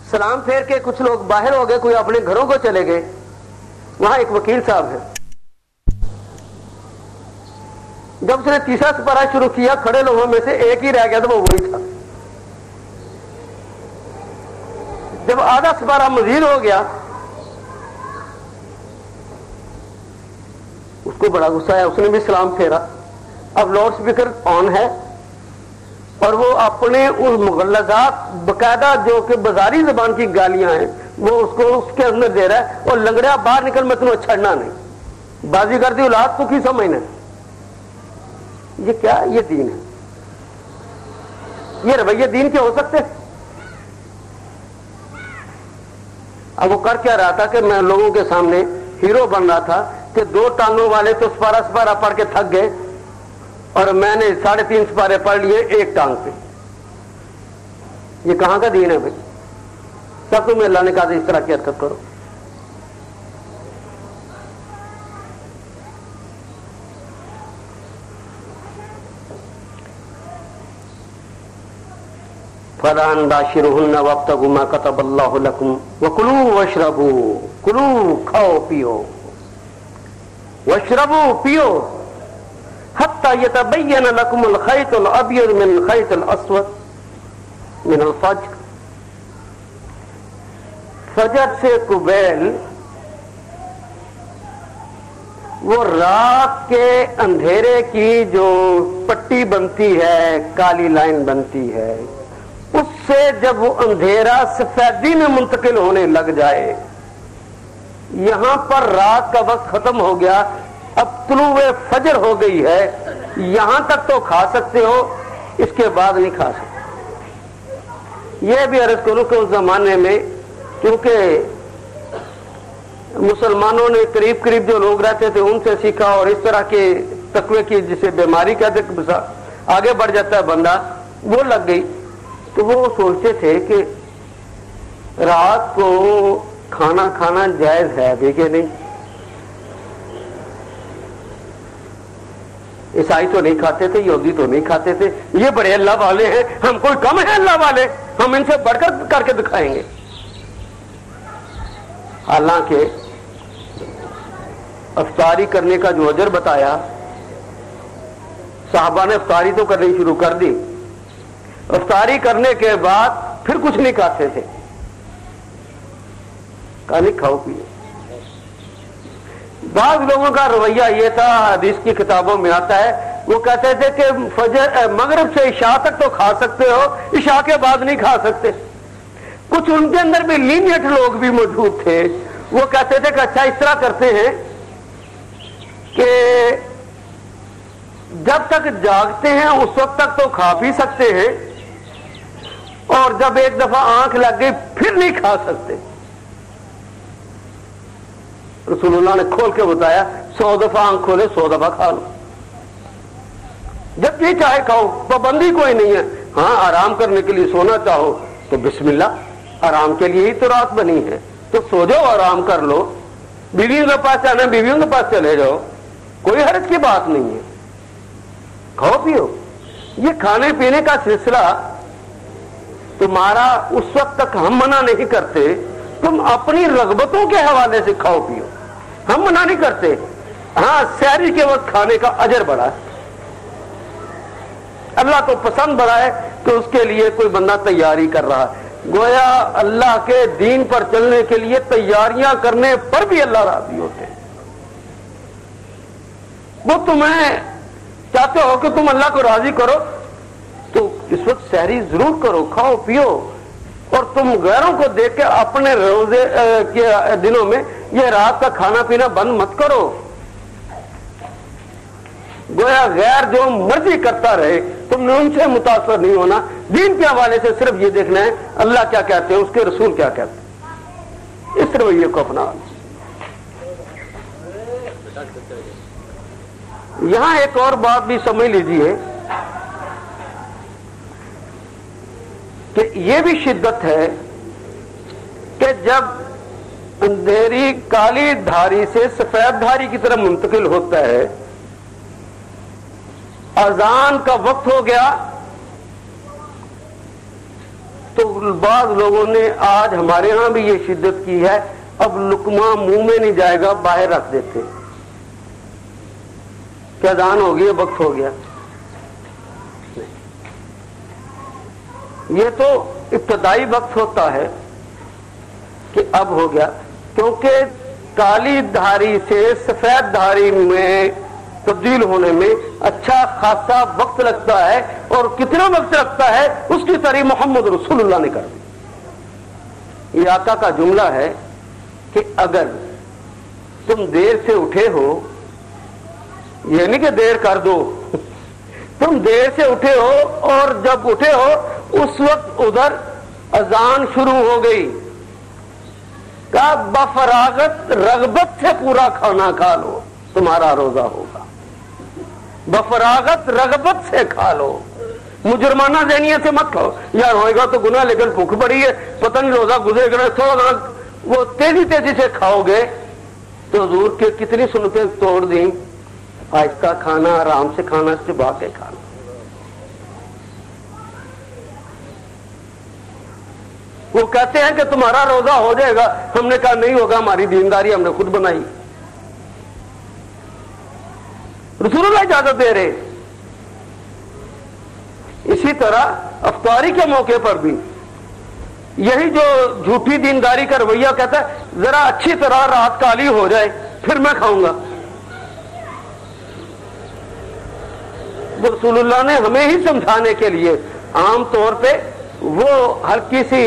سلام پھیر کے کچھ لوگ باہر ہو گئے، کوئی اپنے گھروں کو چلے گئے. وہاں ایک وکیل صاحب ہے، جب اس نے تیسرا سپارہ شروع کیا، کھڑے لوگوں میں سے ایک ہی رہ گیا تو وہ وہی تھا. جب آدھا سپارہ مزید ہو گیا، اس کو بڑا غصہ آیا، اس نے بھی سلام پھیرا. اب لاؤڈ اسپیکر آن ہے اور وہ اپنے اس مغلظات باقاعدہ جو کہ بازاری زبان کی گالیاں ہیں وہ اس کو اس کے اندر دے رہا ہے، اور لنگڑیا باہر نکل، میں تمہیں چھڑنا نہیں، بازی کر دی اولاد تو کی سمجھنا. یہ کیا، یہ دین ہے؟ یہ رویے دین کے ہو سکتے؟ اب وہ کر کیا رہا تھا کہ میں لوگوں کے سامنے ہیرو بن رہا تھا کہ 2 ٹانگوں والے تو سپارہ پڑھ کے تھک گئے اور میں نے 3.5 سپارے پڑھ لیے 1 ٹانگ پہ. یہ کہاں کا دین ہے بھائی؟ سب تمہیں اللہ نے کہا تھا اس طرح کی حرکت کرو. فَلَا بَاشِرُوهُنَّ وَابْتَغُوا مَا كَتَبَ اللَّهُ لَكُمْ وَكُلُوا وَاشْرَبُوا. کلو کھاؤ پیو، واشربوا پیو، حتی یتبین لکم الخیط الابیض من الخیط الاسود من الفجر. فجر سے قبیل وہ رات کے اندھیرے کی جو پٹی بنتی ہے، کالی لائن بنتی ہے، اس سے جب وہ اندھیرا سفیدی میں منتقل ہونے لگ جائے، یہاں پر رات کا وقت ختم ہو گیا، اب طلوع فجر ہو گئی ہے، یہاں تک تو کھا سکتے ہو، اس کے بعد نہیں کھا سکتے. یہ بھی عرض کروں کہ اس زمانے میں کیونکہ مسلمانوں نے قریب جو لوگ رہتے تھے ان سے سیکھا، اور اس طرح کے تقوی کی جسے بیماری کہتے آگے بڑھ جاتا ہے بندہ، وہ لگ گئی. تو وہ سوچتے تھے کہ رات کو کھانا کھانا جائز ہے بھی کہ نہیں. عیسائی تو نہیں کھاتے تھے، یہودی تو نہیں کھاتے تھے، یہ بڑے اللہ والے ہیں، ہم کوئی کم ہیں اللہ والے، ہم ان سے بڑھ کر کے دکھائیں گے. حالانکہ افطاری کرنے کا جو اجر بتایا، صحابہ نے افطاری تو کرنی شروع کر دی، افطاری کرنے کے بعد پھر کچھ نہیں کھاتے تھے، کہا نہیں کھاؤ پیو. بعض لوگوں کا رویہ یہ تھا، حدیث کی کتابوں میں آتا ہے، وہ کہتے تھے کہ مغرب سے عشاء تک تو کھا سکتے ہو، عشاء کے بعد نہیں کھا سکتے. کچھ ان کے اندر بھی لینیٹ لوگ بھی موجود تھے، وہ کہتے تھے کہ اچھا اس طرح کرتے ہیں کہ جب تک جاگتے ہیں اس وقت تک تو کھا پی سکتے ہیں، اور جب ایک دفعہ آنکھ لگ گئی پھر نہیں کھا سکتے. رسول اللہ نے کھول کے بتایا 100 دفعہ آنکھ کھولے 100 دفعہ کھا لو، جب بھی چاہے کھاؤ، پابندی کوئی نہیں ہے. ہاں آرام کرنے کے لیے سونا چاہو تو بسم اللہ، آرام کے لیے ہی تو رات بنی ہے، تو سو جاؤ آرام کر لو. بیویوں کے پاس جانا بیویوں کے پاس چلے جاؤ، کوئی حرج کی بات نہیں ہے، کھاؤ پیو. یہ کھانے پینے کا سلسلہ تمہارا اس وقت تک ہم منع نہیں کرتے، تم اپنی رغبتوں کے حوالے سے کھاؤ پیو، ہم منع نہیں کرتے. ہاں سحری کے وقت کھانے کا اجر بڑا ہے، اللہ کو پسند بڑا ہے کہ اس کے لیے کوئی بندہ تیاری کر رہا ہے. گویا اللہ کے دین پر چلنے کے لیے تیاریاں کرنے پر بھی اللہ راضی ہوتے ہیں. وہ تمہیں چاہتے ہو کہ تم اللہ کو راضی کرو تو اس وقت سحری ضرور کرو، کھاؤ پیو، اور تم غیروں کو دیکھ کے اپنے روزے کے دنوں میں یہ رات کا کھانا پینا بند مت کرو. گویا غیر جو مرضی کرتا رہے، تم نے ان سے متاثر نہیں ہونا، دین کے حوالے سے صرف یہ دیکھنا ہے اللہ کیا کہتے ہیں، اس کے رسول کیا کہتے ہیں، اس رویے کو اپنا. یہاں ایک اور بات بھی سمجھ لیجیے کہ یہ بھی شدت ہے کہ جب اندھیری کالی دھاری سے سفید دھاری کی طرف منتقل ہوتا ہے، اذان کا وقت ہو گیا تو بعض لوگوں نے آج ہمارے ہاں بھی یہ شدت کی ہے، اب لقمہ منہ میں نہیں جائے گا، باہر رکھ دیتے کیا اذان ہو گئی، وقت ہو گیا. یہ تو ابتدائی وقت ہوتا ہے کہ اب ہو گیا، کیونکہ کالی دھاری سے سفید دھاری میں تبدیل ہونے میں اچھا خاصا وقت لگتا ہے، اور کتنا وقت لگتا ہے اس کی تعریف محمد رسول اللہ نے کر دی. یہ آقا کا جملہ ہے کہ اگر تم دیر سے اٹھے ہو، یہ نہیں کہ دیر کر دو، تم دیر سے اٹھے ہو اور جب اٹھے ہو اس وقت ادھر اذان شروع ہو گئی، کہا بفراغت رغبت سے پورا کھانا کھا لو تمہارا روزہ ہوگا. بفراغت رغبت سے کھا لو، مجرمانہ ذہنیت سے مت کھاؤ، یار ہوئے گا تو گناہ لیکن بھوک بڑی ہے، پتہ نہیں روزہ گزرے گا، تھوڑا وہ تیزی سے کھاؤ گے تو حضور کے کتنی سنتیں توڑ دیں. آہستہ کھانا، آرام سے کھانا، چبا کے کھانا. وہ کہتے ہیں کہ تمہارا روزہ ہو جائے گا، ہم نے کہا نہیں ہوگا، ہماری دینداری ہم نے خود بنائی. رسول اللہ اجازت دے رہے. اسی طرح افطاری کے موقع پر بھی یہی جو جھوٹی دینداری کا رویہ کہتا ہے ذرا اچھی طرح رات کالی ہو جائے پھر میں کھاؤں گا. رسول اللہ نے ہمیں ہی سمجھانے کے لیے عام طور پہ وہ ہلکی سی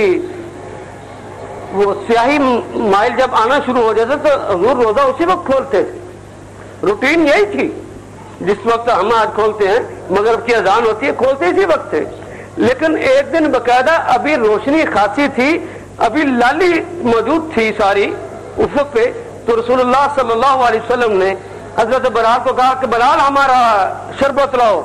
وہ سیاہی مائل جب آنا شروع ہو جاتا تو حضور روزہ اسی وقت کھولتے تھے. روٹین یہی تھی جس وقت ہم آج کھولتے ہیں، مغرب کی اذان ہوتی ہے کھولتے اسی وقت تھے. لیکن ایک دن باقاعدہ ابھی روشنی خاصی تھی، ابھی لالی موجود تھی ساری اس وقت پہ، تو رسول اللہ صلی اللہ علیہ وسلم نے حضرت بلال کو کہا کہ بلال ہمارا شربت لاؤ.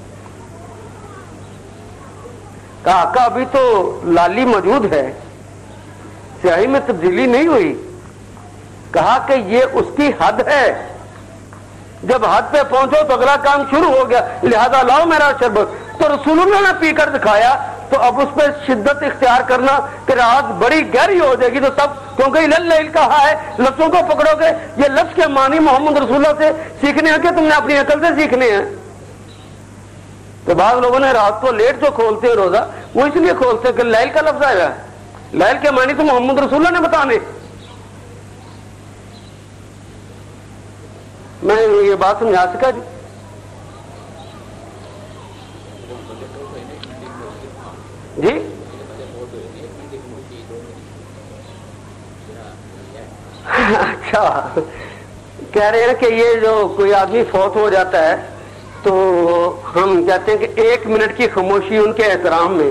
کہا آقا ابھی تو لالی موجود ہے، سیاہی میں تبدیلی نہیں ہوئی. کہا کہ یہ اس کی حد ہے، جب حد پہ پہنچو تو اگلا کام شروع ہو گیا، لہذا لاؤ میرا شربت. تو رسول اللہ نے پی کر دکھایا تو اب اس پہ شدت اختیار کرنا کہ رات بڑی گہری ہو جائے گی تو تب، کیونکہ لیل کہا ہے، لفظوں کو پکڑو گے، یہ لفظ کے معنی محمد رسول اللہ سے سیکھنے ہیں کہ تم نے اپنی عقل سے سیکھنے ہیں. تو بعض لوگوں نے رات کو لیٹ جو کھولتے ہیں روزہ وہ اس لیے کھولتے کہ لیل کا لفظ آیا ہے، لیل کے معنی تو محمد رسول اللہ نے بتانے. میں یہ بات سمجھا سکا جی؟ جی اچھا، کہہ رہے ہیں کہ یہ جو کوئی آدمی فوت ہو جاتا ہے تو ہم کہتے ہیں کہ 1 منٹ کی خاموشی ان کے احترام میں.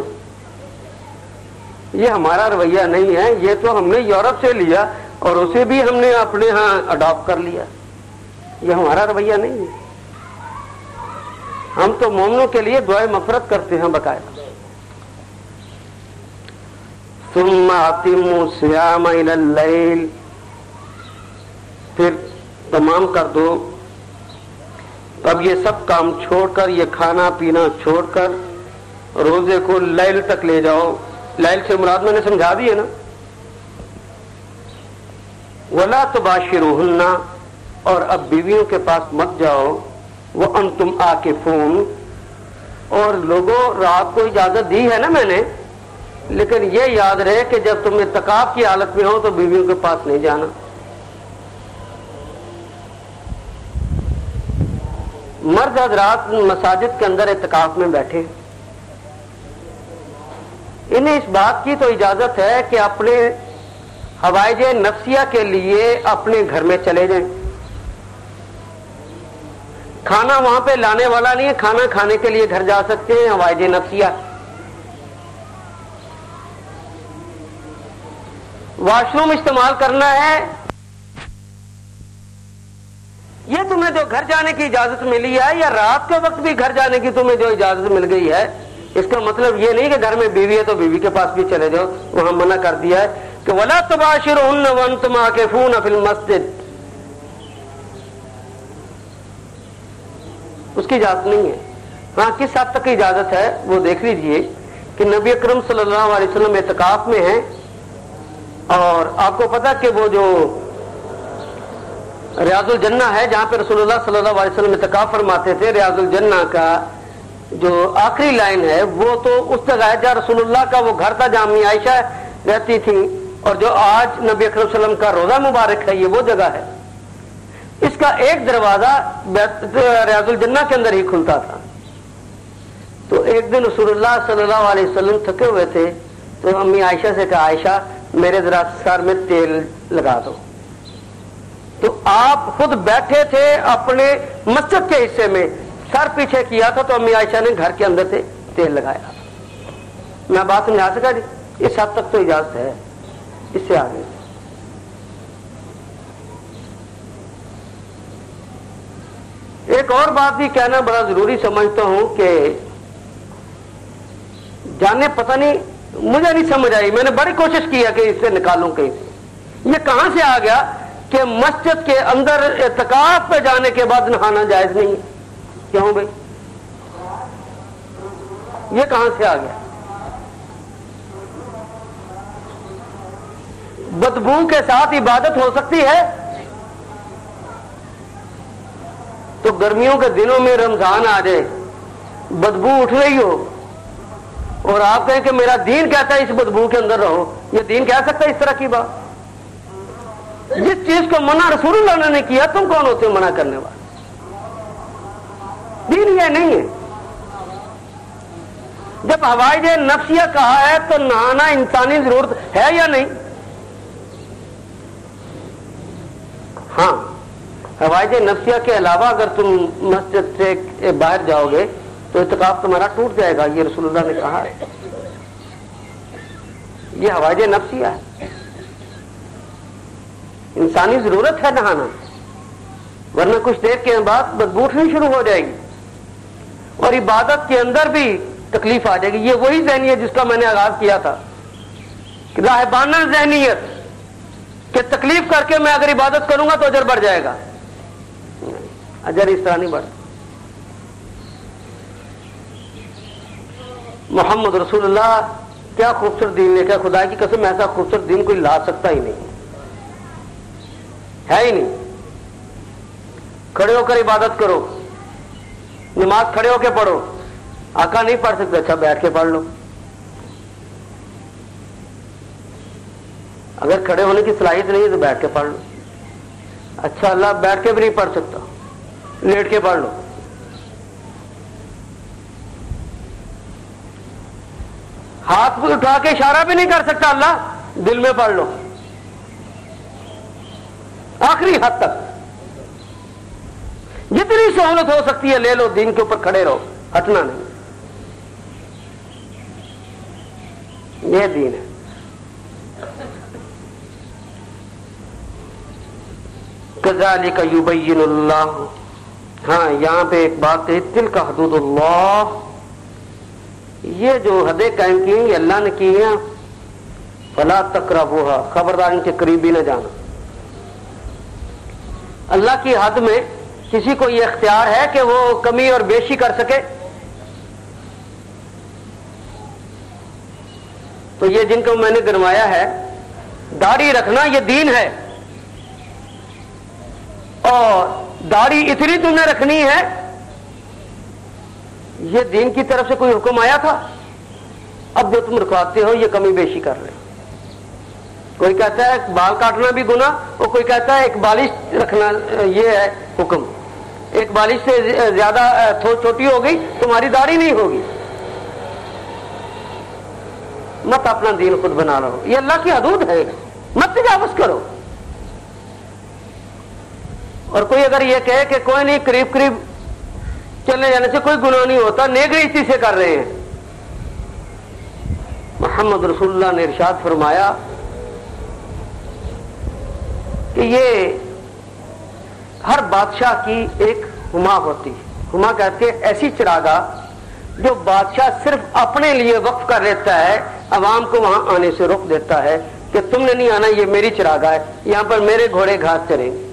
یہ ہمارا رویہ نہیں ہے، یہ تو ہم نے یورپ سے لیا اور اسے بھی ہم نے اپنے ہاں اڈاپٹ کر لیا. یہ ہمارا رویہ نہیں ہے. ہم تو مومنوں کے لیے دعائے مغفرت کرتے ہیں باقاعدہ. ثم اتموا الصيام الى الليل، پھر تمام کر دو. اب یہ سب کام چھوڑ کر، یہ کھانا پینا چھوڑ کر روزے کو لیل تک لے جاؤ. لیل سے مراد میں نے سمجھا دی ہے نا. ولا تباشروہن، اور اب بیویوں کے پاس مت جاؤ. وانتم عاکفون، اور لوگوں رات کو اجازت دی ہے نا میں نے، لیکن یہ یاد رہے کہ جب تم اعتکاف کی حالت میں ہو تو بیویوں کے پاس نہیں جانا. مرد حضرات مساجد کے اندر اعتکاف میں بیٹھے، انہیں اس بات کی تو اجازت ہے کہ اپنے حوائج نفسیہ کے لیے اپنے گھر میں چلے جائیں. کھانا وہاں پہ لانے والا نہیں ہے، کھانا کھانے کے لیے گھر جا سکتے ہیں. حوائج نفسیہ، واش روم استعمال کرنا ہے، یہ تمہیں جو گھر جانے کی اجازت ملی ہے، یا رات کے وقت بھی گھر جانے کی تمہیں جو اجازت مل گئی ہے، اس کا مطلب یہ نہیں کہ گھر میں بیوی ہے تو بیوی کے پاس بھی چلے جاؤ. وہاں منع کر دیا ہے کہ وَلَا تُبَاشِرُهُنَّ وَأَنْتُمْ عَاكِفُونَ فِي الْمَسْجِدِ، اس کی اجازت نہیں ہے. ہاں کس حد تک اجازت ہے وہ دیکھ لیجئے کہ نبی اکرم صلی اللہ علیہ وسلم اعتکاف میں ہیں، اور آپ کو پتا کہ وہ جو ریاض الجنہ ہے جہاں پہ رسول اللہ صلی اللہ علیہ وسلم اعتکاف فرماتے تھے، ریاض الجنہ کا جو آخری لائن ہے وہ تو اس جگہ ہے جہاں رسول اللہ کا وہ گھر تھا، جہاں امی عائشہ رہتی تھی، اور جو آج نبی اکرم صلی اللہ علیہ وسلم کا روضہ مبارک ہے یہ وہ جگہ ہے۔ اس کا ایک دروازہ ریاض الجنہ کے اندر ہی کھلتا تھا۔ تو ایک دن رسول اللہ صلی اللہ علیہ وسلم تھکے ہوئے تھے، تو امی عائشہ سے کہا عائشہ میرے ذرا سر میں تیل لگا دو۔ تو آپ خود بیٹھے تھے اپنے مسجد کے حصے میں، سر پیچھے کیا تھا، تو امی عائشہ نے گھر کے اندر سے تیل لگایا۔ میں بات سمجھا سکا جی؟ اس حد تک تو اجازت ہے، اس سے آگے ایک اور بات بھی کہنا بڑا ضروری سمجھتا ہوں کہ جانے پتہ نہیں، مجھے نہیں سمجھ آئی، میں نے بڑی کوشش کی ہے کہ اس سے نکالوں کہیں سے، یہ کہاں سے آ گیا کہ مسجد کے اندر اعتکاف پہ جانے کے بعد نہانا جائز نہیں ہے؟ کیوں بھائی یہ کہاں سے آ گیا؟ بدبو کے ساتھ عبادت ہو سکتی ہے؟ تو گرمیوں کے دنوں میں رمضان آ جائے، بدبو اٹھ رہی ہو، اور آپ کہیں کہ میرا دین کہتا ہے اس بدبو کے اندر رہو، یہ دین کہہ سکتا ہے اس طرح کی بات؟ جس چیز کو منع رسول اللہ نے کیا، تم کون ہوتے ہو منع کرنے والے؟ دین یہ نہیں ہے۔ جب حوائج نفسیہ کہا ہے تو نہانا انسانی ضرورت ہے یا نہیں؟ ہاں، حوائج نفسیہ کے علاوہ اگر تم مسجد سے باہر جاؤ گے تو اعتکاف تمہارا ٹوٹ جائے گا، یہ رسول اللہ نے کہا ہے۔ یہ حوائج نفسیہ ہے، انسانی ضرورت ہے نہانا، ورنہ کچھ دیر کے بعد بدبو اٹھنی شروع ہو جائے گی، اور عبادت کے اندر بھی تکلیف آ جائے گی۔ یہ وہی ذہنیت جس کا میں نے آغاز کیا تھا، کہ راہبانہ ذہنیت کہ تکلیف کر کے میں اگر عبادت کروں گا تو اجر بڑھ جائے گا، اجر اس طرح نہیں بڑھتا۔ محمد رسول اللہ کیا خوبصورت دین لے کے، خدا کی قسم ایسا خوبصورت دین کوئی لا سکتا ہی نہیں ہے ہی نہیں۔ کھڑے ہو کر عبادت کرو، نماز کھڑے ہو کے پڑھو، آقا نہیں پڑھ سکتے، اچھا بیٹھ کے پڑھ لو۔ اگر کھڑے ہونے کی صلاحیت نہیں ہے تو بیٹھ کے پڑھ لو، اچھا اللہ بیٹھ کے بھی نہیں پڑھ سکتا، لیٹ کے پڑھ لو۔ ہاتھ پہ اٹھا کے اشارہ بھی نہیں کر سکتا اللہ، دل میں پڑھ لو، آخری حد تک جتنی سہولت ہو سکتی ہے لے لو، دین کے اوپر کھڑے رہو، ہٹنا نہیں، یہ دین ہے۔ کذالک یبین اللہ، ہاں یہاں پہ ایک بات ہے، تلک حدود اللہ، یہ جو حدیں قائم کی ہیں یہ اللہ نے کی ہیں، فلا تقربوها، خبردار ان کے قریب ہی نہ جانا۔ اللہ کی حد میں کسی کو یہ اختیار ہے کہ وہ کمی اور بیشی کر سکے؟ تو یہ جن کو میں نے گنوایا ہے، داڑھی رکھنا یہ دین ہے، اور داڑھی اتنی تم نے رکھنی ہے، یہ دین کی طرف سے کوئی حکم آیا تھا؟ اب جو تم رکھواتے ہو یہ کمی بیشی کر رہے ہو۔ کوئی کہتا ہے بال کاٹنا بھی گناہ، اور کوئی کہتا ہے ایک بالش رکھنا یہ ہے حکم، ایک بالش سے زیادہ چھوٹی ہو گئی تمہاری داڑھی نہیں ہوگی۔ مت اپنا دین خود بنا رہو، یہ اللہ کی حدود ہے، مت تجاوز کرو۔ اور کوئی اگر یہ کہے کہ کوئی نہیں، قریب قریب چلنے جانے سے کوئی گناہ نہیں ہوتا، نیکی اسی سے کر رہے ہیں۔ محمد رسول اللہ نے ارشاد فرمایا کہ یہ ہر بادشاہ کی ایک ہما ہوتی ہے، ہما کہتے ہیں ایسی چراگاہ جو بادشاہ صرف اپنے لیے وقف کر لیتا ہے، عوام کو وہاں آنے سے روک دیتا ہے کہ تم نے نہیں آنا، یہ میری چراگاہ ہے، یہاں پر میرے گھوڑے گھاس چریں گے۔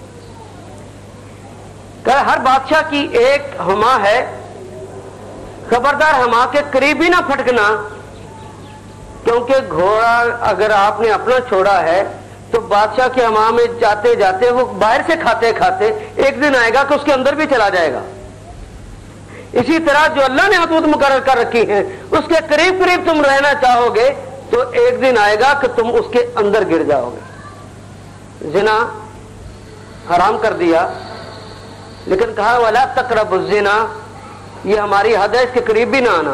کہ ہر بادشاہ کی ایک ہما ہے، खबरदार हमा के करीब ही ना फटकना, क्योंकि घोड़ा अगर आपने अपना छोड़ा है तो बादशाह के हमा में जाते जाते वो बाहर से खाते खाते एक दिन आएगा कि उसके अंदर भी चला जाएगा। इसी तरह जो अल्लाह ने हदूद मुकर्रर कर रखी है उसके करीब करीब तुम रहना चाहोगे तो एक दिन आएगा कि तुम उसके अंदर गिर जाओगे। जिना हराम कर दिया, लेकिन कहा वाला तकरबु जिना, ये हमारी हद है, इसके करीब भी ना आना।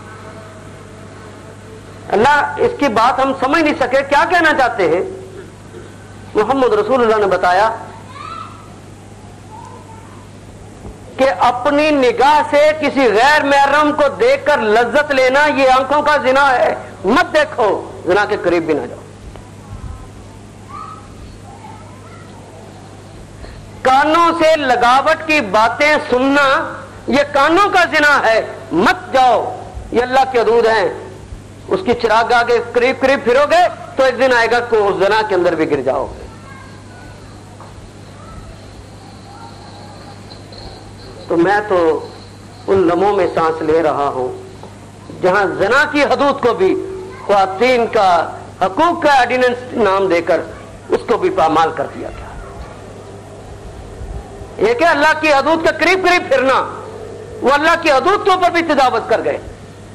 अल्लाह इसकी बात हम समझ नहीं सके, क्या कहना चाहते हैं। मोहम्मद रसूलुल्लाह ने बताया कि अपनी निगाह से किसी गैर महरम को देखकर लज्जत लेना ये आंखों का जिना है, मत देखो, जिना के करीब भी ना जाओ। कानों से लगावट की बातें सुनना ये कानों का जिना है, मत जाओ, ये अल्लाह के हदूद हैं। उसकी चिराग आगे करीब करीब फिरोगे तो एक दिन आएगा कि उस जिना के अंदर भी गिर जाओगे। तो मैं तो उन लम्हों में सांस ले रहा हूं जहां ज़ना की हदूद को भी ख्वातीन का हकूक का ऑर्डिनेंस नाम देकर उसको भी पामाल कर दिया गया। एक है अल्लाह की हदूद के करीब करीब फिरना, वो अल्लाह की हदूद के ऊपर भी तजावुज़ कर गए।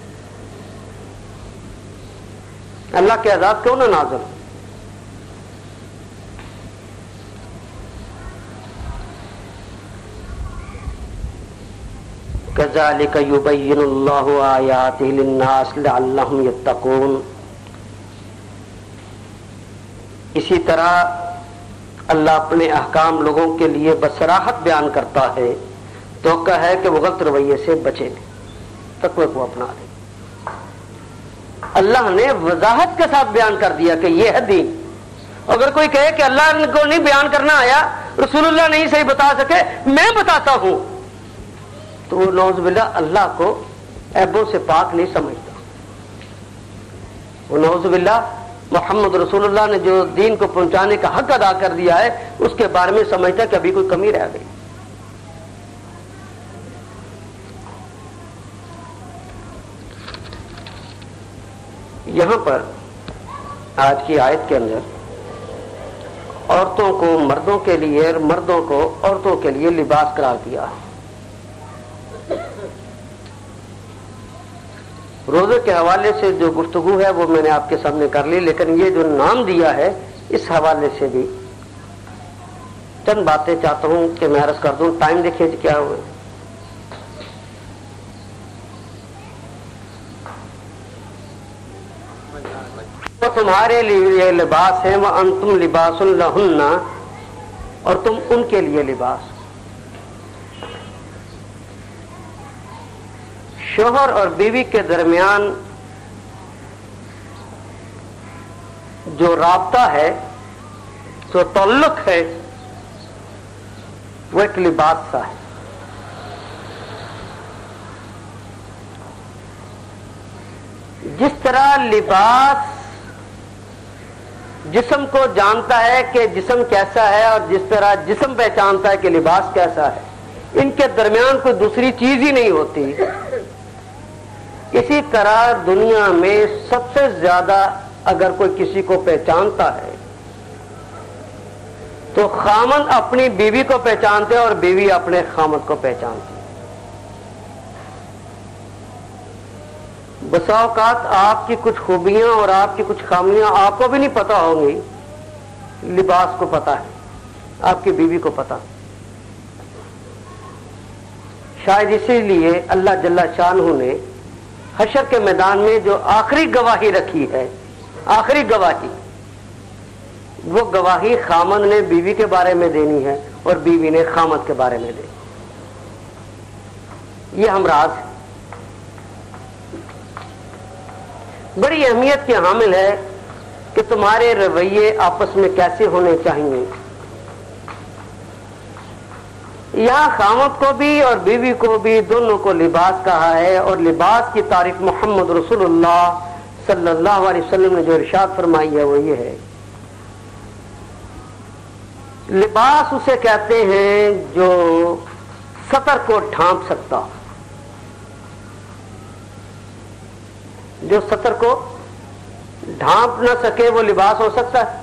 अल्लाह के अज़ाब क्यों ना नाज़िल। कज़ालिक युबय्यिनुल्लाहु आयातिहि लिन्नास लअल्लहुम यत्तकून। इसी तरह अल्लाह अपने अहकाम लोगों के लिए बसराहत बयान करता है, तो है कि वो गलत रवैये से बचे, तकवे को अपना ले। अल्लाह ने वजाहत के साथ बयान कर दिया कि यह है दीन। अगर कोई कहे कि अल्लाह को नहीं बयान करना आया, रसूलुल्लाह नहीं सही बता सके, मैं बताता हूं, तो वो नौज़ुबिल्लाह अल्लाह को ऐबों से पाक नहीं समझता। वो नौज़ुबिल्लाह मोहम्मद रसूलुल्लाह ने जो दीन को पहुंचाने का हक अदा कर दिया है उसके बारे में समझता कि अभी कोई कमी रह गई। यहां पर आज की आयत के अंदर औरतों को मर्दों के लिए और मर्दों को औरतों के लिए लिबास करार दिया है। रोजे के हवाले से जो गुफ्तगू है वो मैंने आपके सामने कर ली, लेकिन ये जो नाम दिया है इस हवाले से भी चंद बातें चाहता हूं कि मैं अर्ज कर दूं। टाइम देखिए क्या हुआ। तो तुम्हारे लिए लिबास है, वह अंतुम लिबासुल लहुन्ना, और तुम उनके लिए लिबास। शोहर और बीवी के दरमियान जो राब्ता है, जो ताल्लुक है, वो एक लिबास सा है। जिस तरह लिबास जिस्म को जानता है कि जिस्म कैसा है और जिस तरह जिस्म पहचानता है कि लिबास कैसा है, इनके दरमियान कोई दूसरी चीज ही नहीं होती। इसी तरह दुनिया में सबसे ज्यादा अगर कोई किसी को पहचानता है तो खामद अपनी बीवी को पहचानते हैं और बीवी अपने खामद को पहचानती है। बसा औकात आपकी कुछ खूबियां और आपकी कुछ खामियां आपको भी नहीं पता होंगी, लिबास को पता है, आपकी बीवी को पता। शायद इसीलिए अल्लाह जल्ला शानहू ने हशर के मैदान में जो आखिरी गवाही रखी है, आखिरी गवाही, वो गवाही खामद ने बीवी के बारे में देनी है और बीवी ने खामद के बारे में देनी। ये हमराज है, बड़ी अहमियत के हामिल है कि तुम्हारे रवैये आपस में कैसे होने चाहिए। यहां खामद को भी और बीवी को भी दोनों को लिबास कहा है, और लिबास की तारीफ मोहम्मद रसूलुल्लाह सल्लल्लाहु अलैहि वसल्लम ने जो इरशाद फरमाई है वो ये है, लिबास उसे कहते हैं जो सतर को ढांप सकता हो। جو سطر کو ڈھانپ نہ سکے وہ لباس ہو سکتا ہے؟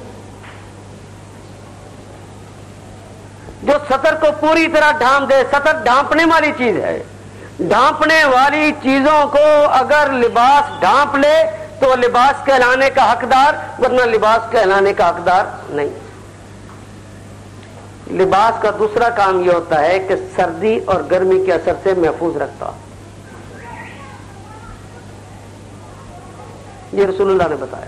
جو سطر کو پوری طرح ڈھانپ دے، سطر ڈھانپنے والی چیز ہے، ڈھانپنے والی چیزوں کو اگر لباس ڈھانپ لے تو وہ لباس کہلانے کا حقدار، ورنہ لباس کہلانے کا حقدار نہیں۔ لباس کا دوسرا کام یہ ہوتا ہے کہ سردی اور گرمی کے اثر سے محفوظ رکھتا، یہ رسول اللہ نے بتایا۔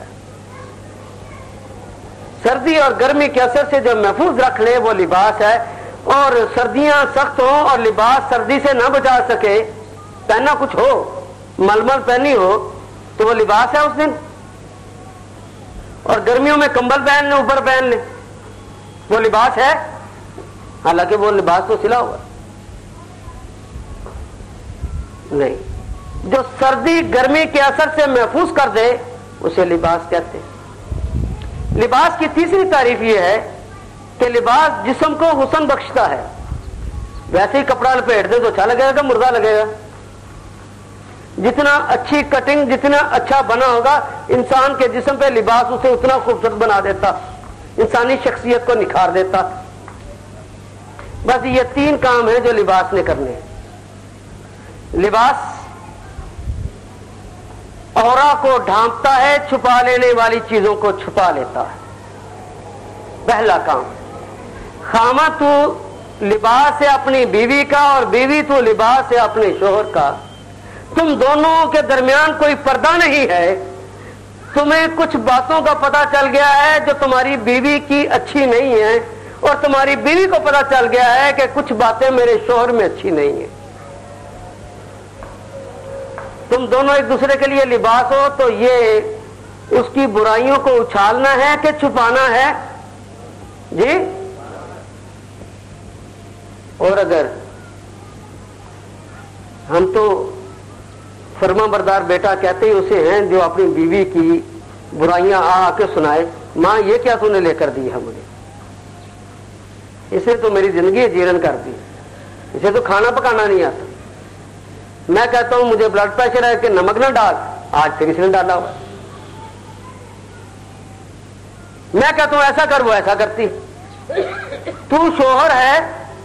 سردی اور گرمی کے اثر سے جو محفوظ رکھ لے وہ لباس ہے، اور سردیاں سخت ہوں اور لباس سردی سے نہ بچا سکے، پہننا کچھ ہو، ململ پہنی ہو تو وہ لباس ہے اس دن، اور گرمیوں میں کمبل پہن لیں، اوپر پہن لیں، وہ لباس ہے؟ حالانکہ وہ لباس تو سلا ہوا نہیں۔ جو سردی گرمی کے اثر سے محفوظ کر دے اسے لباس کہتے ہیں۔ لباس کی تیسری تعریف یہ ہے کہ لباس جسم کو حسن بخشتا ہے۔ ویسے ہی کپڑا لپیٹ دے تو اچھا لگے گا کہ مردہ لگے گا؟ جتنا اچھی کٹنگ، جتنا اچھا بنا ہوگا انسان کے جسم پہ لباس اسے اتنا خوبصورت بنا دیتا، انسانی شخصیت کو نکھار دیتا۔ بس یہ تین کام ہیں جو لباس نے کرنے۔ لباس عورا کو ڈھانپتا ہے، چھپا لینے والی چیزوں کو چھپا لیتا ہے۔ پہلا کام، خامہ تو لباس ہے اپنی بیوی کا اور بیوی تو لباس ہے اپنے شوہر کا، تم دونوں کے درمیان کوئی پردہ نہیں ہے، تمہیں کچھ باتوں کا پتہ چل گیا ہے جو تمہاری بیوی کی اچھی نہیں ہے، اور تمہاری بیوی کو پتہ چل گیا ہے کہ کچھ باتیں میرے شوہر میں اچھی نہیں ہیں۔ تم دونوں ایک دوسرے کے لیے لباس ہو، تو یہ اس کی برائیوں کو اچھالنا ہے کہ چھپانا ہے؟ جی؟ اور اگر ہم تو فرما بردار بیٹا کہتے ہی اسے ہیں جو اپنی بیوی کی برائیاں آ کے سنائے، ماں یہ کیا تم نے لے کر دی ہے مجھے، اسے تو میری زندگی جیرن کر دی، اسے تو کھانا پکانا نہیں آتا، میں کہتا ہوں مجھے بلڈ پریشر ہے کہ نمک نہ ڈال، آج پھر اس نے ڈالا ہوا، میں کہتا ہوں ایسا کر، وہ ایسا کرتی۔ تو شوہر ہے،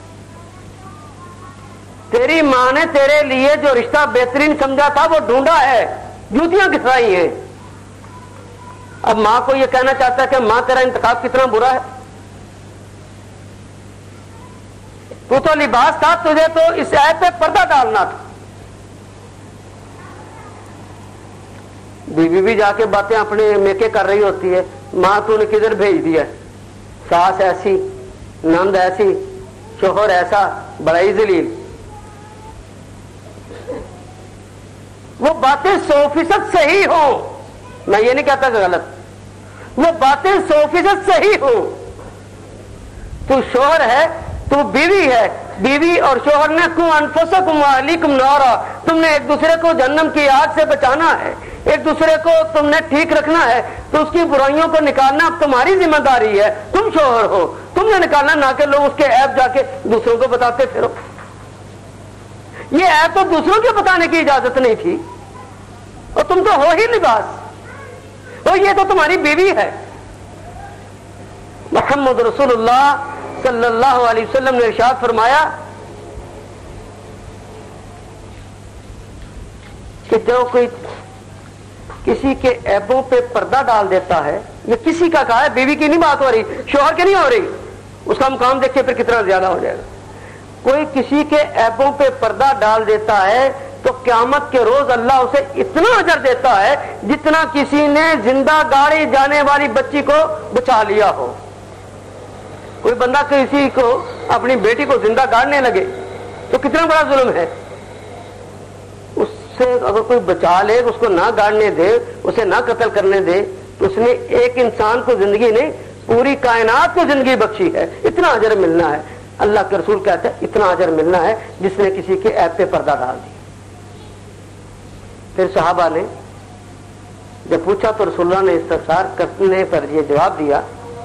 تیری ماں نے تیرے لیے جو رشتہ بہترین سمجھا تھا وہ ڈھونڈا ہے، جوتیاں گھسائی ہیں، اب ماں کو یہ کہنا چاہتا ہے کہ ماں تیرا انتخاب کتنا برا ہے؟ تو لباس تھا، تجھے تو اس عیب پہ پردہ ڈالنا تھا۔ بیوی بھی جا کے باتیں اپنے میکے کر رہی ہوتی ہے، ماں تو نے کدھر بھیج دیا، ساس ایسی، نند ایسی، شوہر ایسا، بڑائی ذلیل۔ وہ باتیں 100% صحیح ہوں، میں یہ نہیں کہتا کہ غلط، وہ باتیں 100% صحیح ہوں۔ تو شوہر ہے، تو بیوی ہے، بیوی اور شوہر نے کو انفسکم واہلیکم نارا، تم نے ایک دوسرے کو جہنم کی آگ سے بچانا ہے، ایک دوسرے کو تم نے ٹھیک رکھنا ہے، تو اس کی برائیوں کو نکالنا اب تمہاری ذمہ داری ہے، تم شوہر ہو، تم نے نکالنا، نہ کہ لوگ اس کے عیب جا کے دوسروں کو بتاتے پھرو۔ یہ عیب تو دوسروں کے بتانے کی اجازت نہیں تھی، اور تم تو ہو ہی لباس، اور یہ تو تمہاری بیوی ہے۔ محمد رسول اللہ صلی اللہ علیہ وسلم نے ارشاد فرمایا کہ جو کوئی کسی کے عیبوں پہ پردہ ڈال دیتا ہے، یہ کسی کا کہا ہے، بیوی کی نہیں بات ہو رہی، شوہر کی نہیں ہو رہی، اس کا مقام دیکھیں پھر کتنا زیادہ ہو جائے گا۔ کوئی کسی کے عیبوں پہ پردہ ڈال دیتا ہے تو قیامت کے روز اللہ اسے اتنا اجر دیتا ہے جتنا کسی نے زندہ گاڑی جانے والی بچی کو بچا لیا ہو۔ کوئی بندہ کسی کو اپنی بیٹی کو زندہ گاڑنے لگے تو کتنا بڑا ظلم ہے، اس سے اگر کوئی بچا لے، اس کو نہ گاڑنے دے، اسے نہ قتل کرنے دے، تو اس نے ایک انسان کو زندگی نہیں، پوری کائنات کو زندگی بخشی ہے، اتنا اجر ملنا ہے۔ اللہ کے رسول کہتے ہیں اتنا اجر ملنا ہے جس نے کسی کے عیب پہ پردہ ڈال دیا۔ پھر صحابہ نے جب پوچھا تو رسول اللہ نے استفسار کرنے پر یہ جواب دیا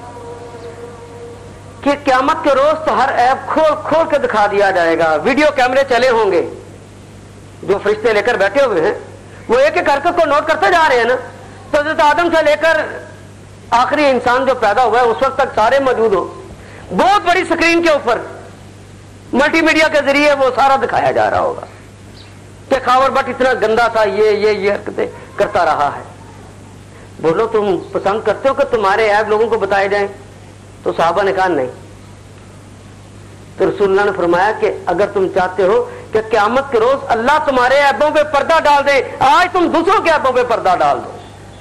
کہ قیامت کے روز تو ہر عیب کھول کھول کے دکھا دیا جائے گا، ویڈیو کیمرے چلے ہوں گے جو فرشتے لے کر بیٹھے ہوئے ہیں، وہ ایک ایک حرکت کو نوٹ کرتے جا رہے ہیں نا. تو حضرت آدم سے لے کر آخری انسان جو پیدا ہوا ہے اس وقت تک سارے موجود ہو, بہت بڑی اسکرین کے اوپر ملٹی میڈیا کے ذریعے وہ سارا دکھایا جا رہا ہوگا کہ خاور بٹ اتنا گندا تھا, یہ حرکتیں کرتا رہا ہے. بولو تم پسند کرتے ہو کہ تمہارے عیب لوگوں کو بتائے جائیں؟ تو صحابہ نے کہا نہیں. تو رسول اللہ نے فرمایا کہ اگر تم چاہتے ہو کہ قیامت کے روز اللہ تمہارے عیبوں پہ پردہ ڈال دے, آج تم دوسروں کے عیبوں پہ پردہ ڈال دو.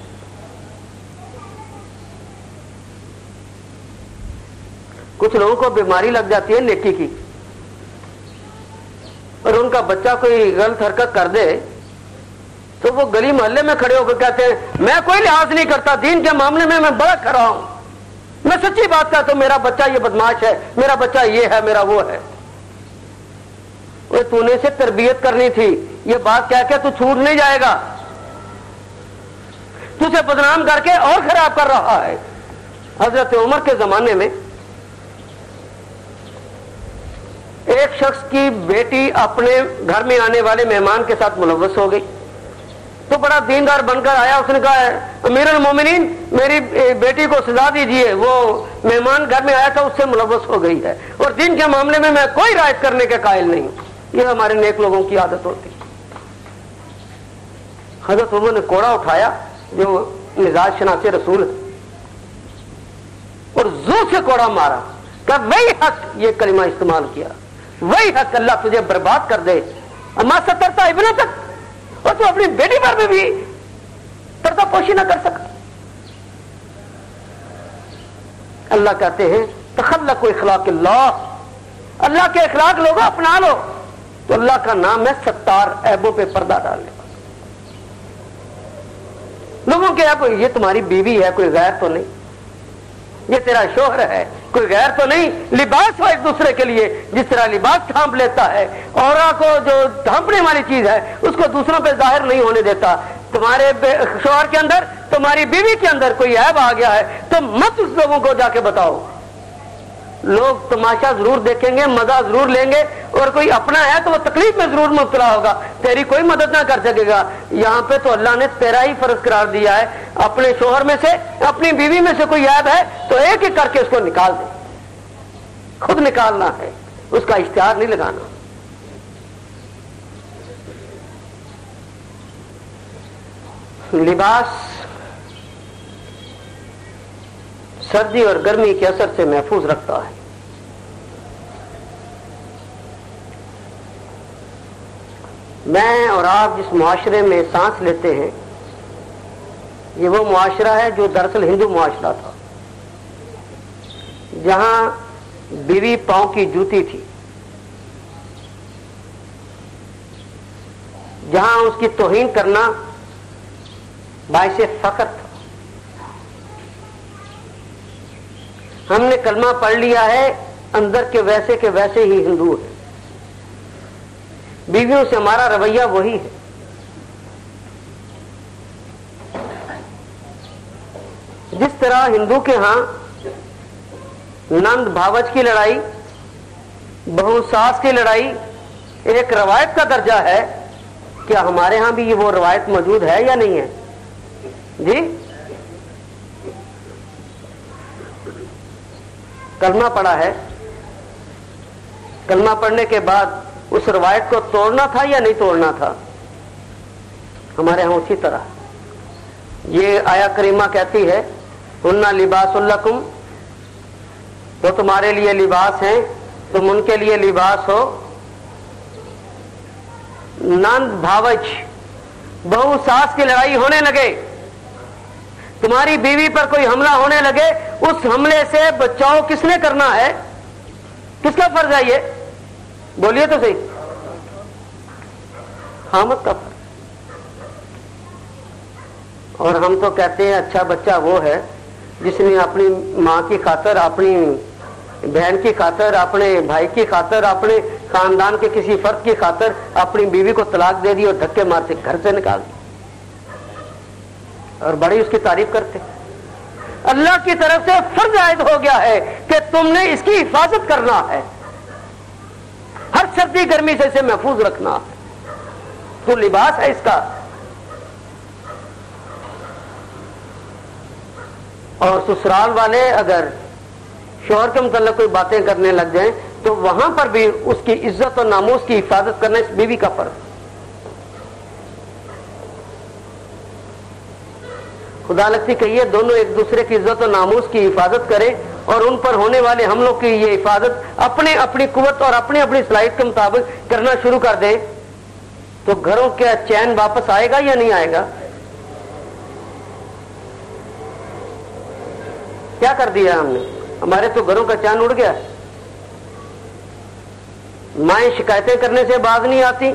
کچھ لوگوں کو بیماری لگ جاتی ہے نیکی کی, اور ان کا بچہ کوئی غلط حرکت کر دے تو وہ گلی محلے میں کھڑے ہو کر کہتے ہیں میں کوئی لحاظ نہیں کرتا, دین کے معاملے میں بڑا کھڑا ہوں, میں سچی بات کہتا ہوں, میرا بچہ یہ بدماش ہے, میرا بچہ یہ ہے, میرا وہ ہے. تو نے سے تربیت کرنی تھی, یہ بات کہہ کے تو چھوٹ نہیں جائے گا, تو اسے بدنام کر کے اور خراب کر رہا ہے. حضرت عمر کے زمانے میں ایک شخص کی بیٹی اپنے گھر میں آنے والے مہمان کے ساتھ ملوث ہو گئی, تو بڑا دیندار بن کر آیا, اس نے کہا امیر المومنین میری بیٹی کو سزا دیجیے, وہ مہمان گھر میں آیا تھا اس سے ملوث ہو گئی ہے, اور دین کے معاملے میں میں کوئی رعایت کرنے کے قائل نہیں ہوں. یہ ہمارے نیک لوگوں کی عادت ہوتی. حضرت عمر نے کوڑا اٹھایا جو مزاج شناس رسول ہے, اور زور سے کوڑا مارا, کہ وہی حق, یہ کلمہ استعمال کیا, وہی حق اللہ تجھے برباد کر دے, اما سترتا ابن تک, اور تو اپنی بیٹی پر بھی پردہ پوشی نہ کر سکا. اللہ کہتے ہیں تخلقوا اخلاق اللہ, اللہ کے اخلاق لوگوں اپنا لو. تو اللہ کا نام ہے ستار, عیبوں پہ پردہ ڈالنے والا. لوگوں کے عیب, یہ تمہاری بیوی ہے, کوئی غیر تو نہیں, یہ تیرا شوہر ہے, کوئی غیر تو نہیں. لباس ہو ایک دوسرے کے لیے, جس طرح لباس ڈھانپ لیتا ہے, عورت کو جو ڈھانپنے والی چیز ہے اس کو دوسروں پہ ظاہر نہیں ہونے دیتا. تمہارے شوہر کے اندر, تمہاری بیوی کے اندر کوئی عیب آ گیا ہے تو مت اس لوگوں کو جا کے بتاؤ. لوگ تماشا ضرور دیکھیں گے, مزہ ضرور لیں گے, اور کوئی اپنا ہے تو وہ تکلیف میں ضرور مبتلا ہوگا, تیری کوئی مدد نہ کر سکے گا. یہاں پہ تو اللہ نے تیرا ہی فرض قرار دیا ہے, اپنے شوہر میں سے, اپنی بیوی میں سے کوئی عیب ہے تو ایک ایک کر کے اس کو نکال دے. خود نکالنا ہے, اس کا اشتہار نہیں لگانا. لباس سردی اور گرمی کے اثر سے محفوظ رکھتا ہے. میں اور آپ جس معاشرے میں سانس لیتے ہیں یہ وہ معاشرہ ہے جو دراصل ہندو معاشرہ تھا, جہاں بیوی پاؤں کی جوتی تھی, جہاں اس کی توہین کرنا باعث فخر تھا. ہم نے کلمہ پڑھ لیا ہے, اندر کے ویسے ہی ہندو ہے. بیویوں سے ہمارا رویہ وہی ہے. جس طرح ہندو کے ہاں نند بھاوج کی لڑائی, بہو ساس کی لڑائی ایک روایت کا درجہ ہے, کیا ہمارے ہاں بھی یہ وہ روایت موجود ہے یا نہیں ہے؟ جی, کلمہ پڑھا ہے, کلمہ پڑھنے کے بعد اس روایت کو توڑنا تھا یا نہیں توڑنا تھا؟ ہمارے ہاں اسی طرح یہ آیا کریمہ کہتی ہے ہن لباس لکم, وہ تمہارے لیے لباس ہیں, تم ان کے لیے لباس ہو. نند بھاوج, بہو ساس کی لڑائی ہونے لگے, تمہاری بیوی پر کوئی حملہ ہونے لگے, اس حملے سے بچاؤ کس نے کرنا ہے؟ کس کا فرض ہے یہ؟ بولیے تو صحیح. حامد کا فرض. اور ہم تو کہتے ہیں اچھا بچہ وہ ہے جس نے اپنی ماں کی خاطر, اپنی بہن کی خاطر, اپنے بھائی کی خاطر, اپنے خاندان کے کسی فرد کی خاطر اپنی بیوی کو طلاق دے دی اور دھکے مار سے گھر سے نکال دی, اور بڑی اس کی تعریف کرتے. اللہ کی طرف سے فرض عائد ہو گیا ہے کہ تم نے اس کی حفاظت کرنا ہے, ہر سردی گرمی سے اسے محفوظ رکھنا ہے. تو لباس ہے اس کا, اور سسرال والے اگر شوہر کے متعلق کوئی باتیں کرنے لگ جائیں تو وہاں پر بھی اس کی عزت اور ناموس کی حفاظت کرنا اس بیوی کا فرض. خدا لگتی کہیے دونوں ایک دوسرے کی عزت اور ناموس کی حفاظت کریں اور ان پر ہونے والے حملوں کی یہ حفاظت اپنی قوت اور اپنی صلاحیت کے مطابق کرنا شروع کر دیں تو گھروں کا چین واپس آئے گا یا نہیں آئے گا؟ کیا کر دیا ہم نے؟ ہمارے تو گھروں کا چین اڑ گیا. مائیں شکایتیں کرنے سے باز نہیں آتی,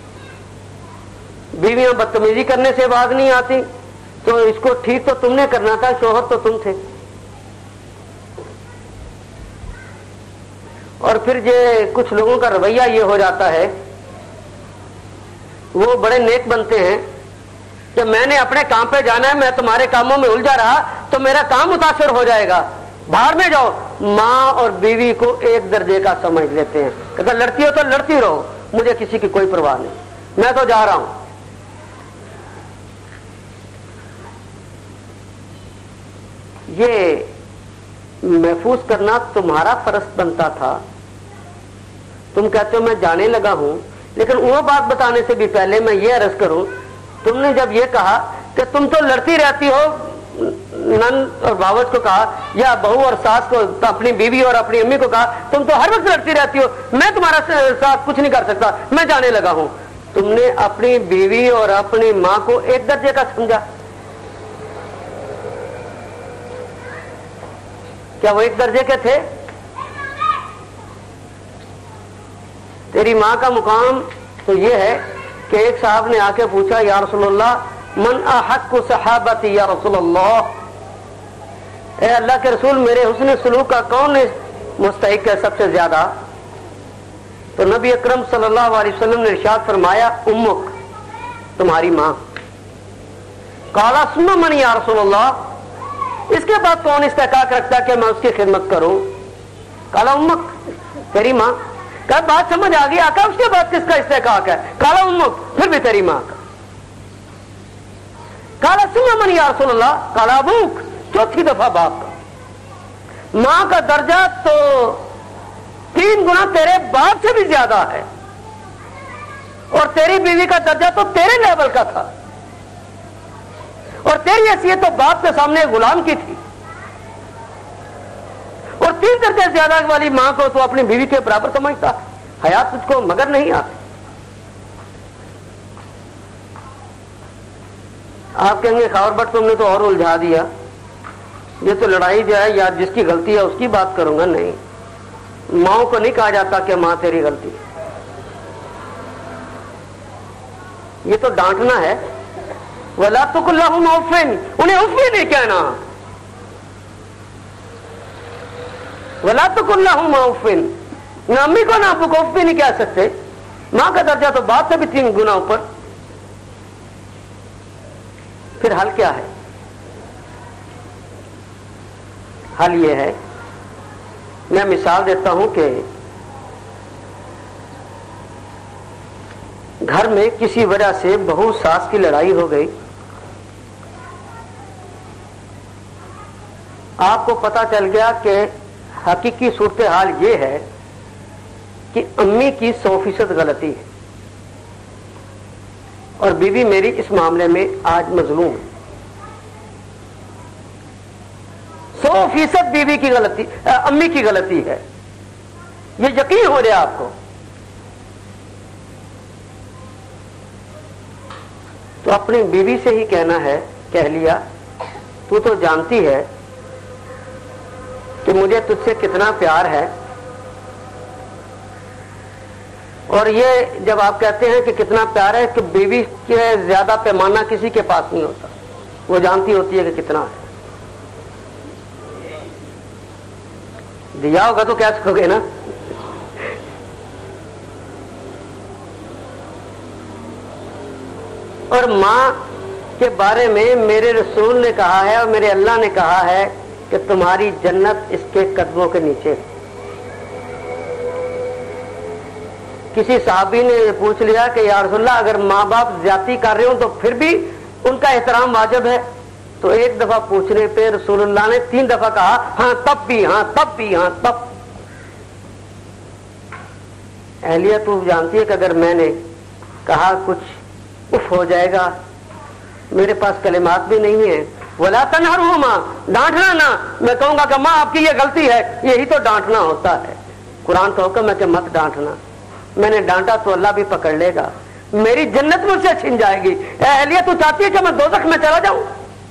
بیویاں بدتمیزی کرنے سے باز نہیں آتی, تو اس کو ٹھیک تو تم نے کرنا تھا, شوہر تو تم تھے. اور پھر یہ کچھ لوگوں کا رویہ یہ ہو جاتا ہے, وہ بڑے نیک بنتے ہیں کہ میں نے اپنے کام پہ جانا ہے, میں تمہارے کاموں میں الجھا رہا تو میرا کام متاثر ہو جائے گا, باہر میں جاؤ. ماں اور بیوی کو ایک درجے کا سمجھ لیتے ہیں, اگر لڑتی ہو تو لڑتی رہو, مجھے کسی کی کوئی پرواہ نہیں, میں تو جا رہا ہوں. یہ محفوظ کرنا تمہارا فرض بنتا تھا. تم کہتے ہو میں جانے لگا ہوں, لیکن وہ بات بتانے سے بھی پہلے میں یہ عرض کروں, تم نے جب یہ کہا کہ تم تو لڑتی رہتی ہو, نند اور باورچ کو کہا یا بہو اور ساس کو, اپنی بیوی اور اپنی امی کو کہا تم تو ہر وقت لڑتی رہتی ہو, میں تمہارا ساتھ کچھ نہیں کر سکتا, میں جانے لگا ہوں. تم نے اپنی بیوی اور اپنی ماں کو ایک درجے کا سمجھا. کیا وہ ایک درجے کے تھے؟ تیری ماں کا مقام تو یہ ہے کہ ایک صاحب نے آ کے پوچھا یا رسول اللہ من احق صحابتی یا رسول اللہ, اے اللہ کے رسول میرے حسن سلوک کا کون مستحق ہے سب سے زیادہ؟ تو نبی اکرم صلی اللہ علیہ وسلم نے ارشاد فرمایا امک, تمہاری ماں. قال ثم من یا رسول اللہ, اس کے بعد کون استحقاق رکھتا کہ میں اس کی خدمت کروں؟ قال امک, تیری ماں. کہ بات سمجھ آ گئی آقا, اس کے بعد کس کا استحقاق ہے؟ قال امک, پھر بھی تیری ماں کا. قال ثم من یا رسول اللہ, قال ابوک, چوتھی دفعہ باپ کا. ماں کا درجہ تو 3 گنا تیرے باپ سے بھی زیادہ ہے, اور تیری بیوی کا درجہ تو تیرے لیول کا تھا, اور تیری حیثیت تو باپ کے سامنے غلام کی تھی, اور 3 درجے زیادہ والی ماں کو تو اپنی بیوی کے برابر سمجھتا. حیات تجھ کو مگر نہیں آتی. آپ کہیں گے خاور بٹ تم نے تو اور الجھا دیا, یہ تو لڑائی جو ہے یا جس کی غلطی ہے اس کی بات کروں گا. نہیں, ماؤں کو نہیں کہا جاتا کہ ماں تیری غلطی, یہ تو ڈانٹنا ہے. وَلَا تُقُل لَهُمْ أُفٍّ, انہیں اف بھی نہیں کہنا. وَلَا تُقُل لَهُمْ أُفٍّ, نہ امی کو نہ ابو کو اف بھی نہیں کہہ سکتے. ماں کا درجہ تو باپ سے بھی 3 گنا اوپر. پھر حل کیا ہے؟ حل یہ ہے, میں مثال دیتا ہوں کہ گھر میں کسی وجہ سے بہو ساس کی لڑائی ہو گئی, آپ کو پتا چل گیا کہ حقیقی صورتحال یہ ہے کہ امی کی 100% غلطی ہے اور بیوی میری اس معاملے میں آج مظلوم ہے. 100% بیوی کی غلطی, امی کی غلطی ہے, یہ یقین ہو جائے آپ کو. تو اپنی بیوی سے ہی کہنا ہے, کہہ لیا تو تو جانتی ہے کہ مجھے تجھ سے کتنا پیار ہے, اور یہ جب آپ کہتے ہیں کہ کتنا پیار ہے کہ بیوی کے زیادہ پیمانہ کسی کے پاس نہیں ہوتا, وہ جانتی ہوتی ہے کہ کتنا ہے. دیا ہوگا تو کیا سکو گے نا. اور ماں کے بارے میں میرے رسول نے کہا ہے اور میرے اللہ نے کہا ہے کہ تمہاری جنت اس کے قدموں کے نیچے. کسی صحابی نے پوچھ لیا کہ یا رسول اللہ اگر ماں باپ زیادتی کر رہے ہوں تو پھر بھی ان کا احترام واجب ہے؟ تو ایک دفعہ پوچھنے پہ رسول اللہ نے 3 دفعہ کہا ہاں تب بھی، ہاں تب بھی، ہاں تب. اہلیہ تو جانتی ہے کہ اگر میں نے کہا کچھ اف ہو جائے گا، میرے پاس کلمات بھی نہیں ہیں. ولا تنہرہما، ڈانٹنا نہ. میں کہوں گا کہ ماں آپ کی یہ غلطی ہے، یہی تو ڈانٹنا ہوتا ہے. قرآن کا حکم ہے کہ مت ڈانٹنا. میں نے ڈانٹا تو اللہ بھی پکڑ لے گا، میری جنت مجھ سے چھن جائے گی. اے اہلیہ تو چاہتی ہے کہ میں دوزخ میں چلا جاؤں؟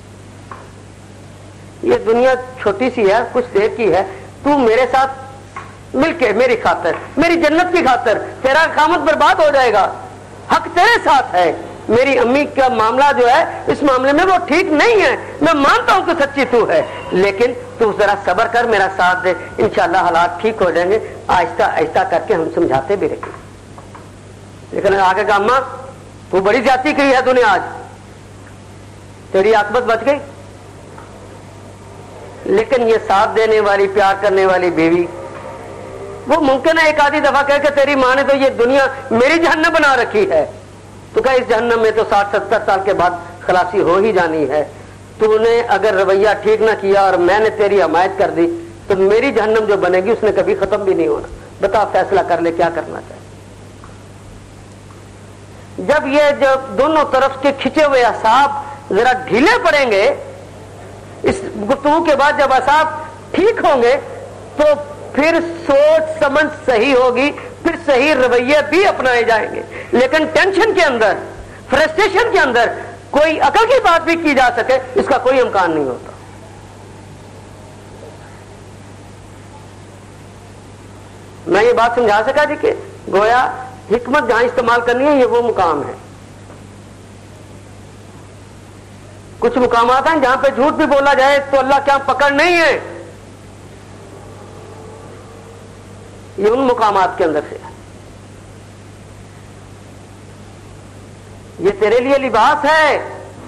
یہ دنیا چھوٹی سی ہے، کچھ دیر کی ہے. تو میرے ساتھ مل کے میری خاطر، میری جنت کی خاطر، تیرا قیامت برباد ہو جائے گا. حق تیرے ساتھ ہے. میری امی کا معاملہ جو ہے اس معاملے میں وہ ٹھیک نہیں ہے. میں مانتا ہوں کہ سچی تو ہے، لیکن تو ذرا صبر کر، میرا ساتھ دے، انشاءاللہ حالات ٹھیک ہو جائیں گے. آہستہ آہستہ کر کے ہم سمجھاتے بھی رہے. لیکن آگے کہا اماں تو بڑی زیادتی کی ہے دنیا، آج تیری عاقبت بچ گئی. لیکن یہ ساتھ دینے والی، پیار کرنے والی بیوی، وہ ممکن ہے ایک آدھی دفعہ کہے کہ تیری ماں نے تو یہ دنیا میری جہنم بنا رکھی ہے. تو کہ اس جہنم میں تو 60-70 سال کے بعد خلاصی ہو ہی جانی ہے. تو نے اگر رویہ ٹھیک نہ کیا اور میں نے تیری حمایت کر دی تو میری جہنم جو بنے گی اس نے کبھی ختم بھی نہیں ہونا. بتا فیصلہ کر لے کیا کرنا چاہیے. جب یہ جو دونوں طرف کے کھچے ہوئے اعصاب ذرا ڈھیلے پڑیں گے، اس گفتگو کے بعد جب اعصاب ٹھیک ہوں گے تو پھر سوچ سمجھ صحیح ہوگی، پھر صحیح رویے بھی اپنائے جائیں گے. لیکن ٹینشن کے اندر، فرسٹریشن کے اندر کوئی عقل کی بات بھی کی جا سکے اس کا کوئی امکان نہیں ہوتا. میں یہ بات سمجھا سکا جی کہ گویا حکمت جہاں استعمال کرنی ہے یہ وہ مقام ہے. کچھ مقامات ہیں جہاں پہ جھوٹ بھی بولا جائے تو اللہ کیا پکڑ نہیں ہے. یہ ان مقامات کے اندر سے ہے. یہ تیرے لیے لباس ہے،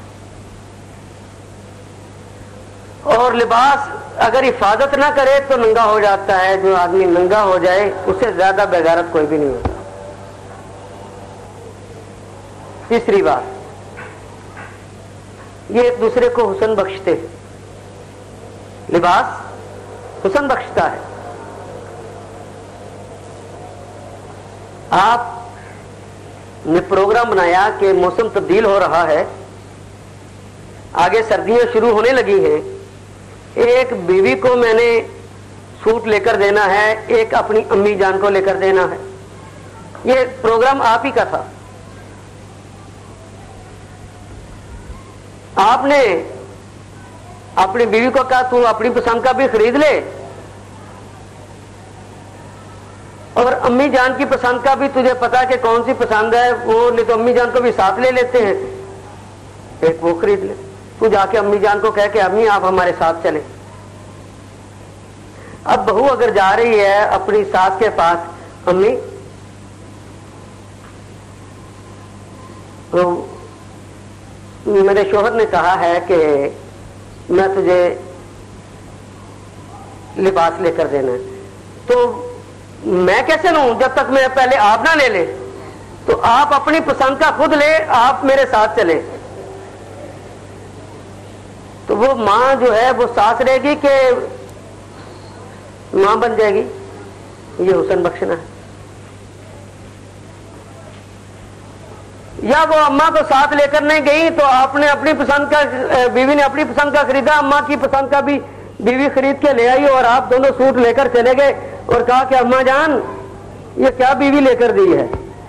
اور لباس اگر حفاظت نہ کرے تو ننگا ہو جاتا ہے. جو آدمی ننگا ہو جائے اس سے زیادہ بےغیرت کوئی بھی نہیں ہوتا. تیسری بات، یہ ایک دوسرے کو حسن بخشتے. لباس حسن بخشتا ہے. آپ نے پروگرام بنایا کہ موسم تبدیل ہو رہا ہے، آگے سردیاں شروع ہونے لگی ہیں. ایک بیوی کو میں نے سوٹ لے کر دینا ہے، ایک اپنی امی جان کو لے کر دینا ہے. یہ پروگرام آپ ہی کا تھا. آپ نے اپنی بیوی کو کہا تو اپنی پسند کا بھی خرید لے اور امی جان کی پسند کا بھی تجھے پتا کہ کون سی پسند ہے، وہ نہیں تو امی جان کو بھی ساتھ لے لیتے ہیں، ایک وہ خرید لے. تو جا کے امی جان کو کہہ کہ امی آپ ہمارے ساتھ چلیں. اب بہو اگر جا رہی ہے اپنی ساس کے پاس، امی تو میرے شوہر نے کہا ہے کہ میں تجھے لباس لے کر دینا ہے، تو میں کیسے لوں جب تک میں پہلے آپ نہ لے لے. تو آپ اپنی پسند کا خود لے، آپ میرے ساتھ چلیں. تو وہ ماں جو ہے وہ ساس رہے گی کہ ماں بن جائے گی. یہ حسن بخشنا ہے. یا وہ اماں کو ساتھ لے کر نہیں گئی تو آپ نے اپنی پسند کا، بیوی نے اپنی پسند کا خریدا، اماں کی پسند کا بھی بیوی خرید کے لے آئی اور آپ دونوں سوٹ لے کر چلے گئے اور کہا کہ اماں جان یہ کیا بیوی لے کر دی ہے.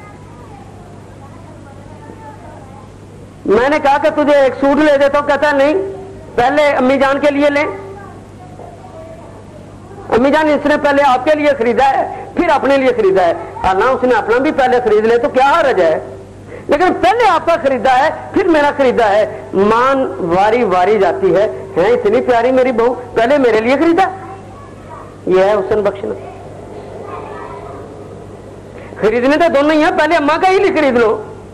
میں نے کہا کہ تجھے ایک سوٹ لے دیتا ہوں. کہتا نہیں، پہلے امی جان کے لیے لیں. امی جان اس نے پہلے آپ کے لیے خریدا ہے پھر اپنے لیے خریدا ہے. اللہ اس نے اپنا بھی پہلے خرید لے تو کیا حرج ہے، لیکن پہلے آپ کا خریدا ہے پھر میرا خریدا ہے. مان واری واری جاتی ہے، اتنی پیاری میری بہو، پہلے میرے لیے خریدا. یہ ہے حسن بخشنا. خریدنے تو دونوں ہی ہیں، پہلے اماں کا ہی نہیں خرید لو.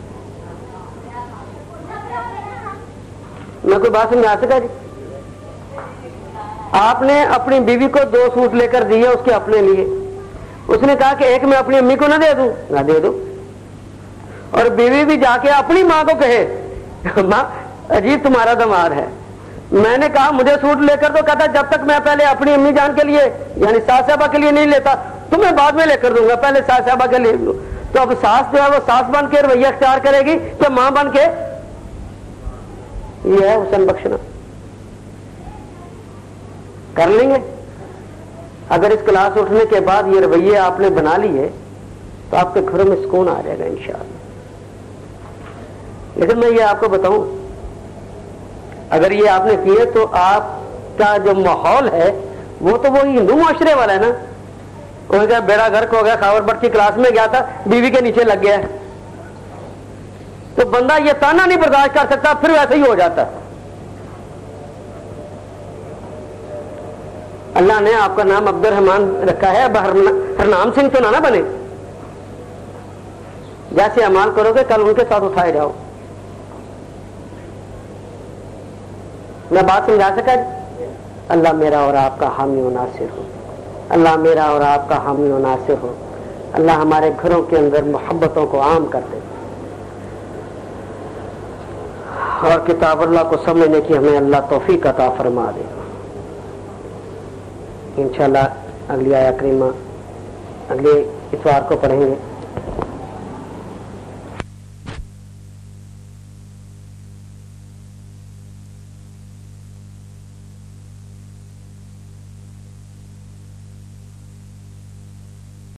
میں کوئی بات سمجھا سکا جی؟ آپ نے اپنی بیوی کو 2 سوٹ لے کر دیے اس کے اپنے لیے. اس نے کہا کہ ایک میں اپنی امی کو نہ دے دوں، نہ دے دو. اور بیوی بھی جا کے اپنی ماں کو کہے ماں عجیب تمہارا دماد ہے، میں نے کہا مجھے سوٹ لے کر دو، کہتا جب تک میں پہلے اپنی امی جان کے لیے یعنی ساس صاحبہ کے لیے نہیں لیتا تمہیں بعد میں لے کر دوں گا، پہلے ساس صاحبہ کے لیے لوں۔ تو اب ساس جو ہے وہ ساس بن کے رویہ اختیار کرے گی کہ ماں بن کے؟ یہ ہے حسن بخشنا، کر لیں گے۔ اگر اس کلاس اٹھنے کے بعد یہ رویے آپ نے بنا لیے تو آپ کے گھروں میں سکون آ جائے گا انشاءاللہ۔ لیکن میں یہ آپ کو بتاؤں، اگر یہ آپ نے کیے تو آپ کا جو ماحول ہے وہ تو وہی ہندو معاشرے والا ہے نا۔ وہ کیا بیڑا گھر کو ہو گیا، خاور بٹ کی کلاس میں گیا تھا، بیوی کے نیچے لگ گیا، تو بندہ یہ تانا نہیں برداشت کر سکتا، پھر ویسے ہی ہو جاتا۔ اللہ نے آپ کا نام عبد الرحمان رکھا ہے، اب ہرنام سنگھ تو نہ بنے۔ جیسے اعمال کرو گے کل ان کے ساتھ اٹھائے جاؤ۔ میں بات سمجھا سکا جی؟ اللہ میرا اور آپ کا حامی و ناصر ہو، اللہ میرا اور آپ کا حامی و ناصر ہو، اللہ ہمارے گھروں کے اندر محبتوں کو عام کر دے، اور کتاب اللہ کو سمجھنے کی ہمیں اللہ توفیق عطا فرما دے۔ انشاءاللہ اگلی آیہ کریمہ اگلے اتوار کو پڑھیں گے۔